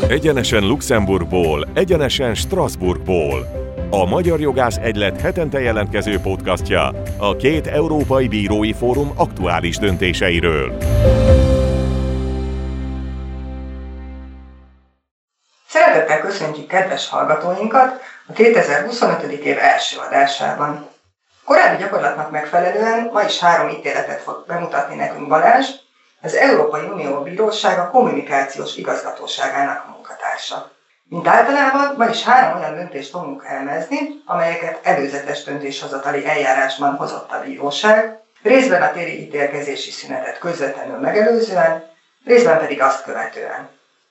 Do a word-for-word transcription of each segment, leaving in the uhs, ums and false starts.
Egyenesen Luxemburgból, egyenesen Strasbourgból. A Magyar Jogász Egylet hetente jelentkező podcastja a két európai bírói fórum aktuális döntéseiről. Szeretettel köszöntjük kedves hallgatóinkat a kétezer-huszonöt. év első adásában. Korábbi gyakorlatnak megfelelően ma is három ítéletet fog bemutatni nekünk Balázs, az Európai Unió Bírósága kommunikációs igazgatóságának munkatársa. Mint általában, ma is három olyan döntést fogunk elemezni, amelyeket előzetes döntéshozatali eljárásban hozott a bíróság, részben a téli ítélkezési szünetet közvetlenül megelőzően, részben pedig azt követően.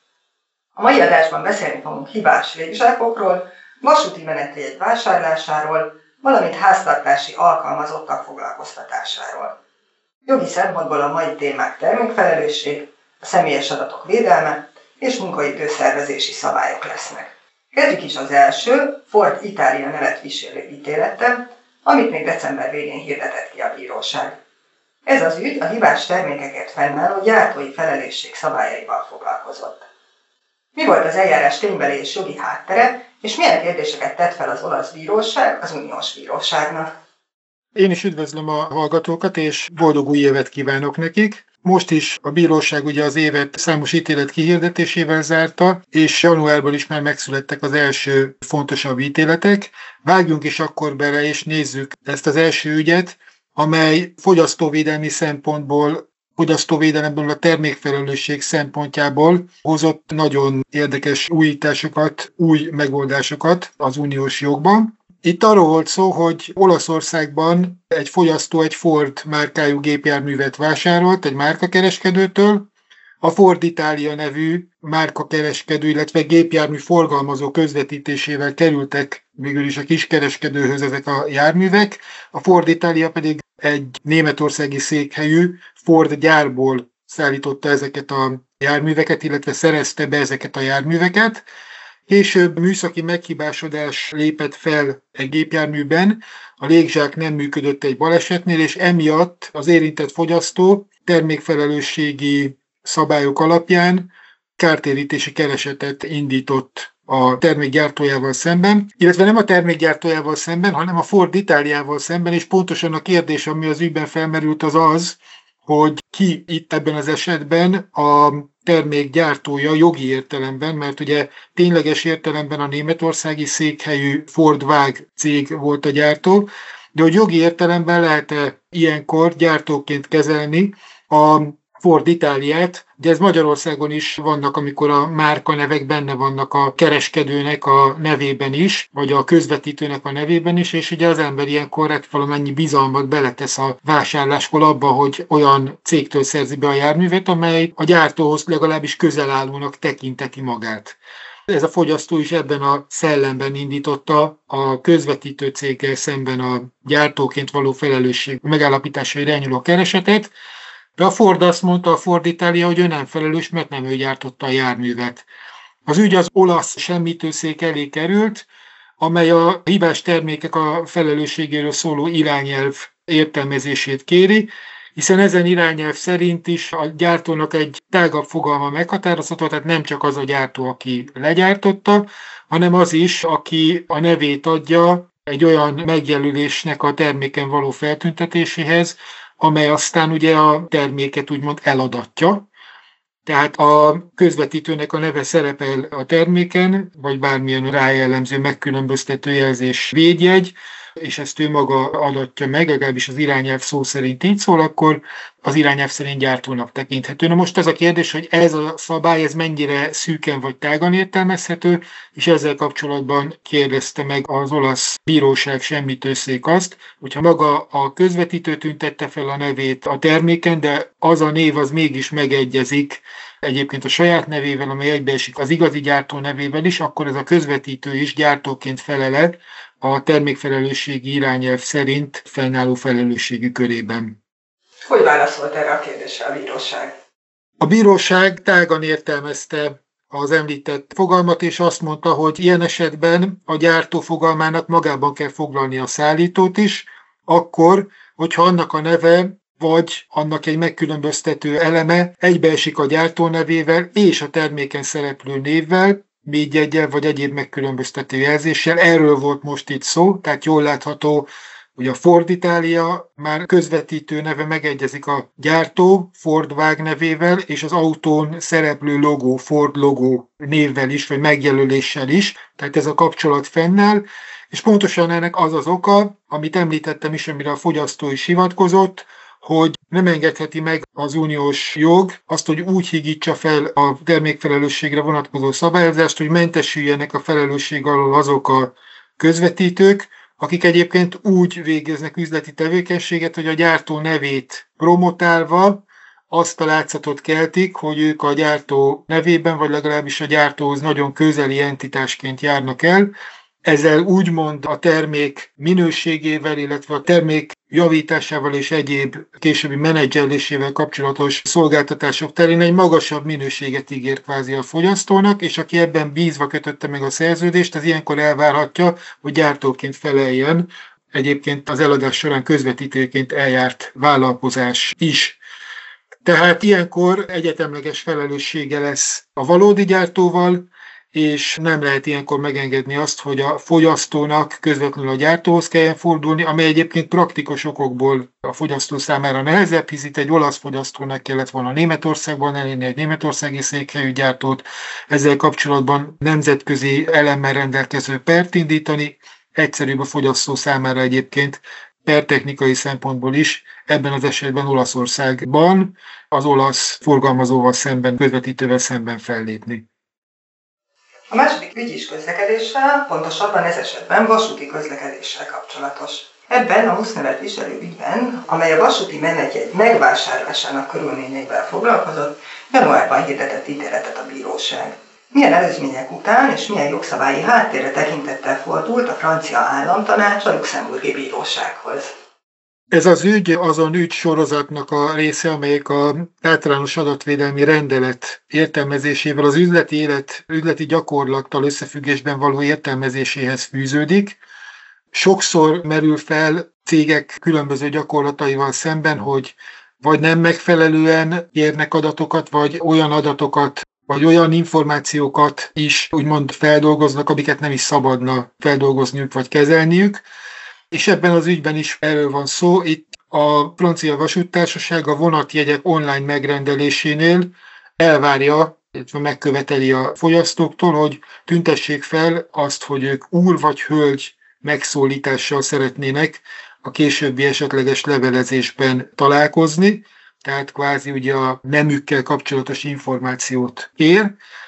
A mai adásban beszélni fogunk hibás végzsákokról, vasúti menetjegy vásárlásáról, valamint háztartási alkalmazottak foglalkoztatásáról. Jogi szempontból a mai témák termékfelelősség, a személyes adatok védelme és munkaidőszervezési szabályok lesznek. Kezdjük is az első, Ford Italia nevet viselő ítélettel, amit még december végén hirdetett ki a bíróság. Ez az ügy a hibás termékeket fennálló gyártói felelősség szabályaival foglalkozott. Mi volt az eljárás ténybeli és jogi háttere, és milyen kérdéseket tett fel az olasz bíróság az uniós bíróságnak? Én is üdvözlöm a hallgatókat, és boldog új évet kívánok nekik. Most is a bíróság ugye az évet számos ítélet kihirdetésével zárta, és januárban is már megszülettek az első fontosabb ítéletek. Vágjunk is akkor bele, és nézzük ezt az első ügyet, amely fogyasztóvédelmi szempontból, fogyasztóvédelemből a termékfelelősség szempontjából hozott nagyon érdekes újításokat, új megoldásokat az uniós jogban. Itt arról volt szó, hogy Olaszországban egy fogyasztó egy Ford márkájú gépjárművet vásárolt egy márkakereskedőtől. A Ford Italia nevű márkakereskedő, illetve gépjármű forgalmazó közvetítésével kerültek végül is a kiskereskedőhöz ezek a járművek. A Ford Italia pedig egy németországi székhelyű Ford gyárból szállította ezeket a járműveket, illetve szerezte be ezeket a járműveket. Később műszaki meghibásodás lépett fel egy gépjárműben, a légzsák nem működött egy balesetnél, és emiatt az érintett fogyasztó termékfelelősségi szabályok alapján kártérítési keresetet indított a termékgyártójával szemben, illetve nem a termékgyártójával szemben, hanem a Ford Italiával szemben, és pontosan a kérdés, ami az ügyben felmerült, az az, hogy ki itt ebben az esetben a termék gyártója jogi értelemben, mert ugye tényleges értelemben a németországi székhelyű Ford Wagen cég volt a gyártó, de hogy jogi értelemben lehet-e ilyenkor gyártóként kezelni a Ford Italiát, de ez Magyarországon is vannak, amikor a márkanevek benne vannak a kereskedőnek a nevében is, vagy a közvetítőnek a nevében is, és ugye az ember ilyenkor hát valamennyi bizalmat beletesz a vásárláskor abba, hogy olyan cégtől szerzi be a járművet, amely a gyártóhoz legalábbis közel állónak tekinteti magát. Ez a fogyasztó is ebben a szellemben indította a közvetítő céggel szemben a gyártóként való felelősség megállapításra irányuló keresetet, de a Ford azt mondta, a Ford Italia, hogy ő nem felelős, mert nem ő gyártotta a járművet. Az ügy az olasz semmitőszék elé került, amely a hibás termékek a felelősségéről szóló irányelv értelmezését kéri, hiszen ezen irányelv szerint is a gyártónak egy tágabb fogalma meghatározható, tehát nem csak az a gyártó, aki legyártotta, hanem az is, aki a nevét adja egy olyan megjelölésnek a terméken való feltüntetéséhez, amely aztán ugye a terméket úgymond eladatja. Tehát a közvetítőnek a neve szerepel a terméken, vagy bármilyen rájellemző megkülönböztető jelzés védjegy, és ezt ő maga adatja meg, legalábbis az irányelv szó szerint így szól, akkor az irányelv szerint gyártónak tekinthető. Na most az a kérdés, hogy ez a szabály, ez mennyire szűken vagy tágan értelmezhető, és ezzel kapcsolatban kérdezte meg az olasz bíróság semmitőszék azt, hogyha maga a közvetítő tüntette fel a nevét a terméken, de az a név az mégis megegyezik egyébként a saját nevével, amely egybeesik az igazi gyártó nevével is, akkor ez a közvetítő is gyártóként felel a termékfelelősségi irányelv szerint fennálló felelősségi körében. Hogy válaszolt erre a kérdésre a bíróság? A bíróság tágan értelmezte az említett fogalmat, és azt mondta, hogy ilyen esetben a gyártó fogalmának magában kell foglalni a szállítót is, akkor, hogyha annak a neve vagy annak egy megkülönböztető eleme egybeesik a gyártó nevével és a terméken szereplő névvel, védjeggyel vagy egyéb megkülönböztető jelzéssel. Erről volt most itt szó, tehát jól látható, hogy a Ford Italia már közvetítő neve megegyezik a gyártó Ford Vág nevével, és az autón szereplő logó, Ford logó névvel is, vagy megjelöléssel is, tehát ez a kapcsolat fennáll, és pontosan ennek az az oka, amit említettem is, amire a fogyasztó is hivatkozott, hogy nem engedheti meg az uniós jog azt, hogy úgy higítsa fel a termékfelelősségre vonatkozó szabályozást, hogy mentesüljenek a felelősség alól azok a közvetítők, akik egyébként úgy végeznek üzleti tevékenységet, hogy a gyártó nevét promotálva azt a látszatot keltik, hogy ők a gyártó nevében, vagy legalábbis a gyártóhoz nagyon közeli entitásként járnak el. Ezzel úgymond a termék minőségével, illetve a termék javításával és egyéb későbbi menedzselésével kapcsolatos szolgáltatások terén egy magasabb minőséget ígér kvázi a fogyasztónak, és aki ebben bízva kötötte meg a szerződést, az ilyenkor elvárhatja, hogy gyártóként feleljen egyébként az eladás során közvetítőként eljárt vállalkozás is. Tehát ilyenkor egyetemleges felelőssége lesz a valódi gyártóval, és nem lehet ilyenkor megengedni azt, hogy a fogyasztónak közvetlenül a gyártóhoz kelljen fordulni, amely egyébként praktikus okokból a fogyasztó számára nehezebb, hisz itt egy olasz fogyasztónak kellett volna Németországban elérni egy németországi székhelyű gyártót, ezzel kapcsolatban nemzetközi elemmel rendelkező pert indítani, egyszerűbb a fogyasztó számára egyébként pertechnikai szempontból is, ebben az esetben Olaszországban az olasz forgalmazóval szemben, közvetítővel szemben fellépni. A második ügy is közlekedéssel, pontosabban ez esetben vasúti közlekedéssel kapcsolatos. Ebben a MUSZ nevet viselő ügyben, amely a vasúti menetjegy megvásárlásának körülményeivel foglalkozott, januárban hirdetett ítéletet a bíróság. Milyen előzmények után és milyen jogszabályi háttérre tekintettel fordult a francia államtanács a luxemburgi bírósághoz? Ez az ügy azon ügy sorozatnak a része, amelyik a általános adatvédelmi rendelet értelmezésével az üzleti élet, üzleti gyakorlattal összefüggésben való értelmezéséhez fűződik. Sokszor merül fel cégek különböző gyakorlataival szemben, hogy vagy nem megfelelően érnek adatokat, vagy olyan adatokat, vagy olyan információkat is úgymond feldolgoznak, amiket nem is szabadna feldolgozniuk vagy kezelniük. És ebben az ügyben is erről van szó. Itt a francia vasúttársaság a vonatjegyek online megrendelésénél elvárja, illetve megköveteli a fogyasztóktól, hogy tüntessék fel azt, hogy ők úr vagy hölgy megszólítással szeretnének a későbbi esetleges levelezésben találkozni, tehát kvázi ugye a nemükkel kapcsolatos információt kér,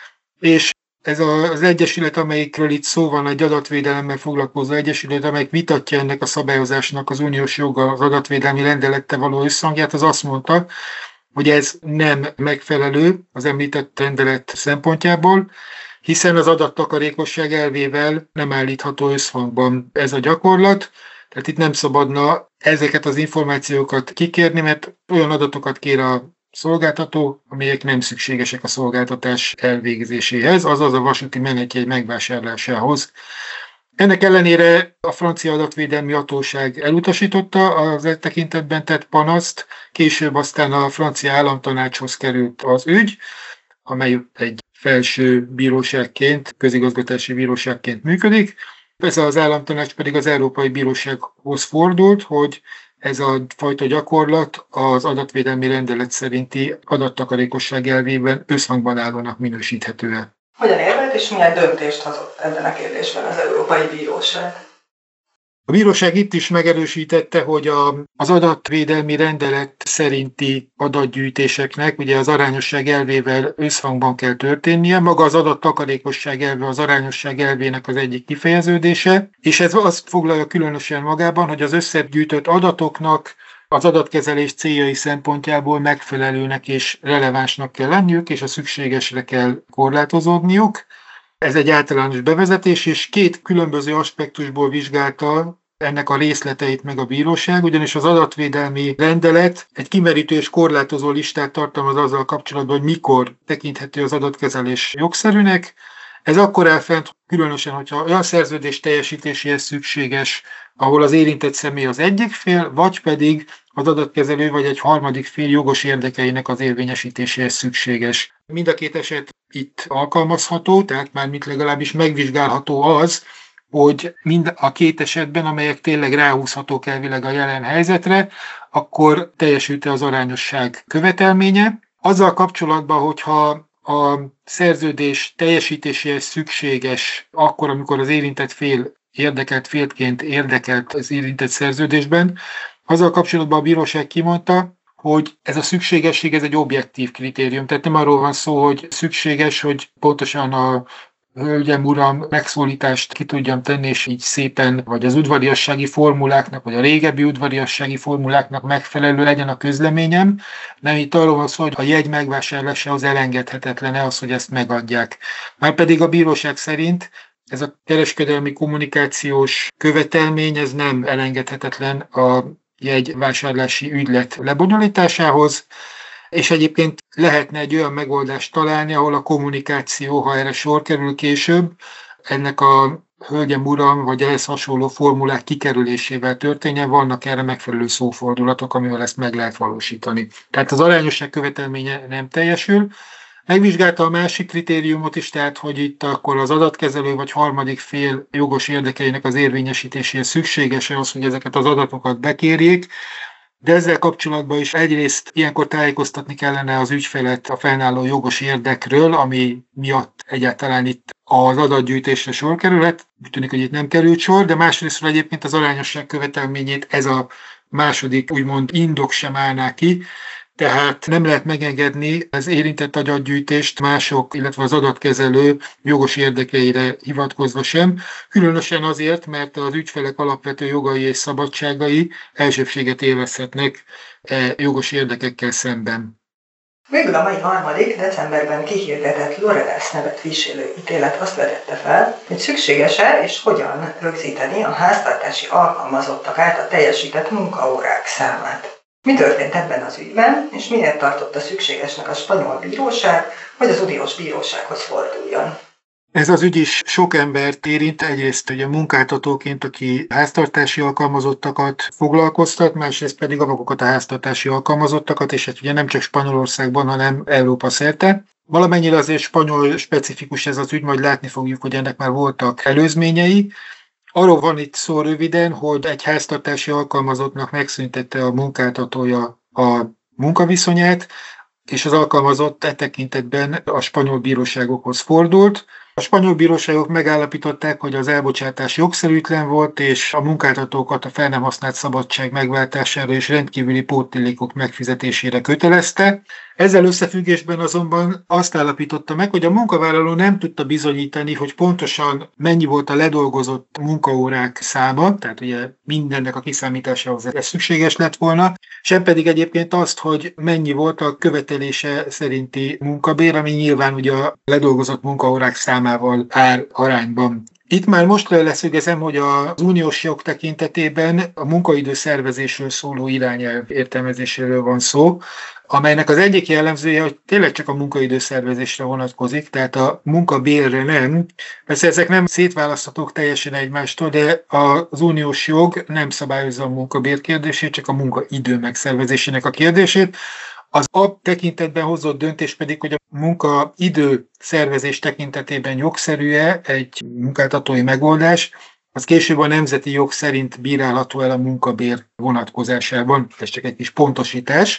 és ez az egyesület, amelyikről itt szó van, egy adatvédelemmel foglalkozó egyesület, amelyik vitatja ennek a szabályozásnak az uniós joga, az adatvédelmi rendelettel való összhangját, az azt mondta, hogy ez nem megfelelő az említett rendelet szempontjából, hiszen az adattakarékosság elvével nem állítható összhangban ez a gyakorlat, tehát itt nem szabadna ezeket az információkat kikérni, mert olyan adatokat kér a szolgáltató, amelyek nem szükségesek a szolgáltatás elvégzéséhez, azaz a vasúti menetjegy megvásárlásához. Ennek ellenére a francia adatvédelmi hatóság elutasította az e tekintetben tett panaszt, később aztán a francia államtanácshoz került az ügy, amely egy felső bíróságként, közigazgatási bíróságként működik. Ez az államtanács pedig az Európai Bírósághoz fordult, hogy ez a fajta gyakorlat az adatvédelmi rendelet szerinti adattakarékosság elvében összhangban állónak minősíthető-e. Hogyan érvelt és milyen döntést hozott ebben a kérdésben az Európai Bíróság? A bíróság itt is megerősítette, hogy a, az adatvédelmi rendelet szerinti adatgyűjtéseknek ugye az arányosság elvével összhangban kell történnie. Maga az adattakarékosság elve az arányosság elvének az egyik kifejeződése, és ez azt foglalja különösen magában, hogy az összegyűjtött adatoknak az adatkezelés céljai szempontjából megfelelőnek és relevánsnak kell lenniük, és a szükségesre kell korlátozódniuk. Ez egy általános bevezetés, és két különböző aspektusból vizsgálta ennek a részleteit meg a bíróság, ugyanis az adatvédelmi rendelet egy kimerítő és korlátozó listát tartalmaz azzal kapcsolatban, hogy mikor tekinthető az adatkezelés jogszerűnek. Ez akkor áll fent, különösen, hogyha olyan szerződés teljesítéséhez szükséges, ahol az érintett személy az egyik fél, vagy pedig az adatkezelő vagy egy harmadik fél jogos érdekeinek az érvényesítéséhez szükséges. Mind a két eset itt alkalmazható, tehát mármint legalábbis megvizsgálható az, hogy mind a két esetben, amelyek tényleg ráhúzhatók elvileg a jelen helyzetre, akkor teljesült-e az arányosság követelménye. Azzal kapcsolatban, hogyha a szerződés teljesítéséhez szükséges akkor, amikor az érintett fél érdekelt félként érdekelt az érintett szerződésben, azzal kapcsolatban a bíróság kimondta, hogy ez a szükségesség ez egy objektív kritérium. Tehát nem arról van szó, hogy szükséges, hogy pontosan a hölgyem, uram, megszólítást ki tudjam tenni, és így szépen, vagy az udvariassági formuláknak, vagy a régebbi udvariassági formuláknak megfelelő legyen a közleményem. Nem, itt arról van szó, hogy a jegy megvásárlásához elengedhetetlen az, hogy ezt megadják. Márpedig a bíróság szerint ez a kereskedelmi kommunikációs követelmény, ez nem elengedhetetlen a jegyvásárlási ügylet lebonyolításához, és egyébként lehetne egy olyan megoldást találni, ahol a kommunikáció, ha erre sor kerül később, ennek a hölgyem, uram, vagy ehhez hasonló formulák kikerülésével történjen, vannak erre megfelelő szófordulatok, amivel ezt meg lehet valósítani. Tehát az arányosság követelménye nem teljesül. Megvizsgálta a másik kritériumot is, tehát hogy itt akkor az adatkezelő vagy harmadik fél jogos érdekeinek az érvényesítéséhez szükséges az, hogy ezeket az adatokat bekérjék, de ezzel kapcsolatban is egyrészt ilyenkor tájékoztatni kellene az ügyfelet a fennálló jogos érdekről, ami miatt egyáltalán itt az adatgyűjtésre sor kerülhet. Úgy tűnik, hogy itt nem került sor, de másrésztről egyébként az arányosság követelményét ez a második úgymond indok sem állná ki, tehát nem lehet megengedni az érintett adatgyűjtést mások, illetve az adatkezelő jogos érdekeire hivatkozva sem, különösen azért, mert az ügyfelek alapvető jogai és szabadságai elsőbséget élvezhetnek e jogos érdekekkel szemben. Végül a mai harmadik, decemberben kihirdetett Loredas nevet viselő ítélet azt vetette fel, hogy szükséges-e és hogyan rögzíteni a háztartási alkalmazottak által teljesített munkaórák számát. Mi történt ebben az ügyben, és miért tartotta szükségesnek a spanyol bíróság, hogy az uniós bírósághoz forduljon? Ez az ügy is sok embert érint, egyrészt ugye munkáltatóként, aki háztartási alkalmazottakat foglalkoztat, másrészt pedig a magukat a háztartási alkalmazottakat, és hát ugye nem csak Spanyolországban, hanem Európa szerte. Valamennyire azért spanyol specifikus ez az ügy, majd látni fogjuk, hogy ennek már voltak előzményei. Arról van itt szó röviden, hogy egy háztartási alkalmazottnak megszüntette a munkáltatója a munkaviszonyát, és az alkalmazott e tekintetben a spanyol bíróságokhoz fordult. A spanyol bíróságok megállapították, hogy az elbocsátás jogszerűtlen volt, és a munkáltatókat a fel nem használt szabadság megváltására és rendkívüli pótlékok megfizetésére kötelezte. Ezzel összefüggésben azonban azt állapította meg, hogy a munkavállaló nem tudta bizonyítani, hogy pontosan mennyi volt a ledolgozott munkaórák száma, tehát ugye mindennek a kiszámításához ez szükséges lett volna, sem pedig egyébként azt, hogy mennyi volt a követelése szerinti munkabér, ami nyilván ugye a ledolgozott munkaórák számával áll arányban. Itt már most leszögezem, hogy az uniós jog tekintetében a munkaidő szervezésről szóló irányelv értelmezéséről van szó, amelynek az egyik jellemzője, hogy tényleg csak a munkaidő szervezésre vonatkozik, tehát a munkabérre nem. Persze ezek nem szétválaszthatók teljesen egymástól, de az uniós jog nem szabályozza a munkabér kérdését, csak a munkaidő megszervezésének a kérdését. Az a tekintetben hozott döntés pedig, hogy a munkaidő szervezés tekintetében jogszerű-e egy munkáltatói megoldás, az később a nemzeti jog szerint bírálható el a munkabér vonatkozásában. Ez csak egy kis pontosítás.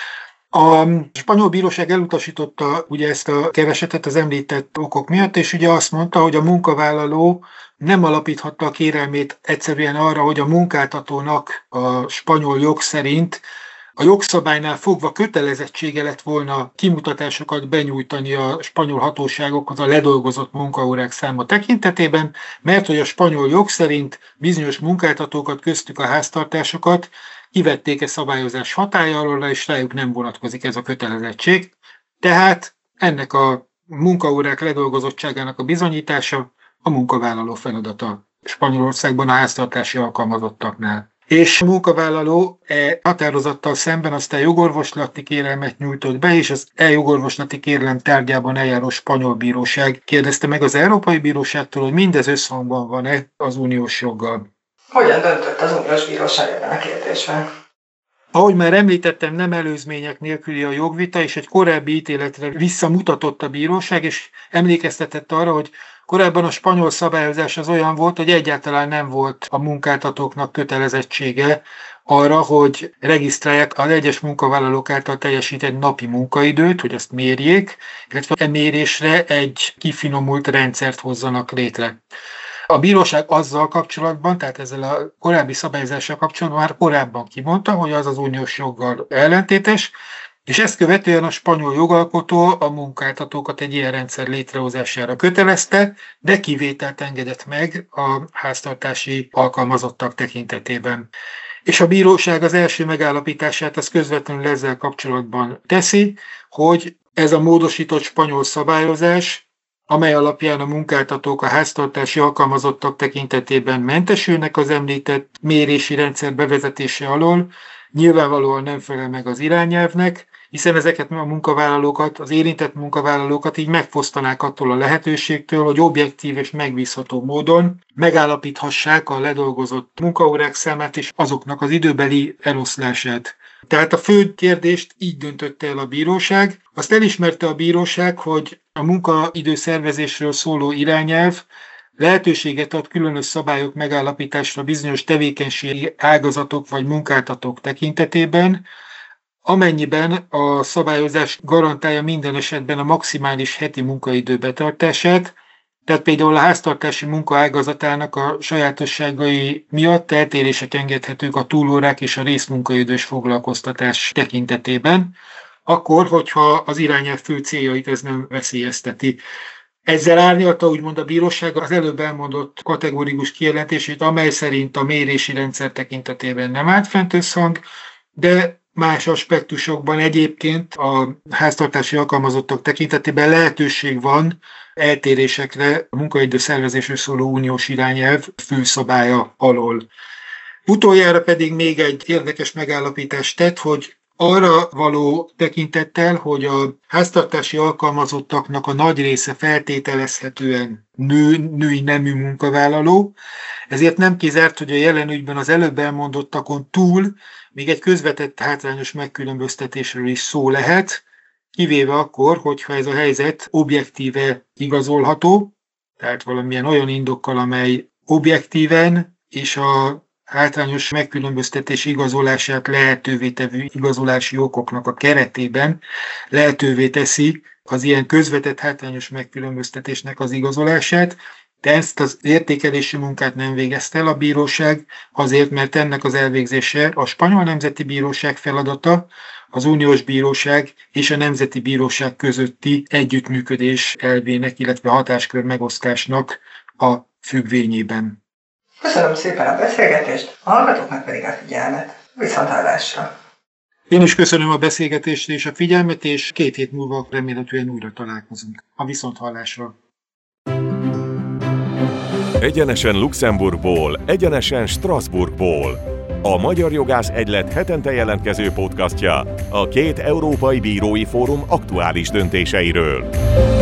A spanyol bíróság elutasította ugye ezt a keresetet az említett okok miatt, és ugye azt mondta, hogy a munkavállaló nem alapíthatta a kérelmét egyszerűen arra, hogy a munkáltatónak a spanyol jog szerint a jogszabálynál fogva kötelezettsége lett volna kimutatásokat benyújtani a spanyol hatóságokhoz a ledolgozott munkaórák száma tekintetében, mert hogy a spanyol jog szerint bizonyos munkáltatókat, köztük a háztartásokat kivették a szabályozás hatálya alól, és rájuk nem vonatkozik ez a kötelezettség. Tehát ennek a munkaórák ledolgozottságának a bizonyítása a munkavállaló feladata Spanyolországban a háztartási alkalmazottaknál. És a munkavállaló e határozattal szemben aztán jogorvoslati kérelmet nyújtott be, és az e-jogorvoslati kérelem tárgyában eljáró spanyol bíróság kérdezte meg az Európai Bíróságtól, hogy mindez összhangban van-e az uniós joggal. Hogyan döntött az uniós bíróság ebben a kérdésben? Ahogy már említettem, nem előzmények nélküli a jogvita, és egy korábbi ítéletre visszamutatott a bíróság, és emlékeztetett arra, hogy korábban a spanyol szabályozás az olyan volt, hogy egyáltalán nem volt a munkáltatóknak kötelezettsége arra, hogy regisztrálják az egyes munkavállalók által teljesített napi munkaidőt, hogy ezt mérjék, illetve e mérésre egy kifinomult rendszert hozzanak létre. A bíróság azzal kapcsolatban, tehát ezzel a korábbi szabályozással kapcsolatban már korábban kimondta, hogy az az uniós joggal ellentétes, és ezt követően a spanyol jogalkotó a munkáltatókat egy ilyen rendszer létrehozására kötelezte, de kivételt engedett meg a háztartási alkalmazottak tekintetében. És a bíróság az első megállapítását az közvetlenül ezzel kapcsolatban teszi, hogy ez a módosított spanyol szabályozás, amely alapján a munkáltatók a háztartási alkalmazottak tekintetében mentesülnek az említett mérési rendszer bevezetése alól, nyilvánvalóan nem felel meg az irányelvnek, hiszen ezeket a munkavállalókat, az érintett munkavállalókat így megfosztanák attól a lehetőségtől, hogy objektív és megbízható módon megállapíthassák a ledolgozott munkaórák számát és azoknak az időbeli eloszlását. Tehát a fő kérdést így döntötte el a bíróság. Azt elismerte a bíróság, hogy a munkaidő szervezésről szóló irányelv lehetőséget ad különös szabályok megállapításra bizonyos tevékenységi ágazatok vagy munkáltatók tekintetében, amennyiben a szabályozás garantálja minden esetben a maximális heti munkaidő betartását, tehát például a háztartási munka ágazatának a sajátosságai miatt eltérések engedhetők a túlórák és a részmunkaidős foglalkoztatás tekintetében, akkor, hogyha az irányelv fő céljait ez nem veszélyezteti. Ezzel árnyalta úgymond a bíróság az előbb elmondott kategórikus kijelentését, amely szerint a mérési rendszer tekintetében nem állt fent összhang, de más aspektusokban egyébként a háztartási alkalmazottak tekintetében lehetőség van eltérésekre a munkaidő szervezésről szóló uniós irányelv főszabálya alól. Utoljára pedig még egy érdekes megállapítást tett, hogy arra való tekintettel, hogy a háztartási alkalmazottaknak a nagy része feltételezhetően nő, női nemű munkavállaló, ezért nem kizárt, hogy a jelen ügyben az előbb elmondottakon túl még egy közvetett hátrányos megkülönböztetésről is szó lehet, kivéve akkor, hogyha ez a helyzet objektíve igazolható, tehát valamilyen olyan indokkal, amely objektíven és a hátrányos megkülönböztetés igazolását lehetővé tevő igazolási okoknak a keretében lehetővé teszi az ilyen közvetett hátrányos megkülönböztetésnek az igazolását, de ezt az értékelési munkát nem végezte el a bíróság, azért, mert ennek az elvégzése a Spanyol Nemzeti Bíróság feladata, az Uniós Bíróság és a Nemzeti Bíróság közötti együttműködés elvének, illetve hatáskör megosztásnak a függvényében. Köszönöm szépen a beszélgetést, a hallgatóknak pedig a figyelmet. Viszonthallásra! Én is köszönöm a beszélgetést és a figyelmet, és két hét múlva remélhetően újra találkozunk. A viszonthallásra! Egyenesen Luxemburgból, egyenesen Strasbourgból. A Magyar Jogász Egylet hetente jelentkező podcastja a két európai bírói fórum aktuális döntéseiről.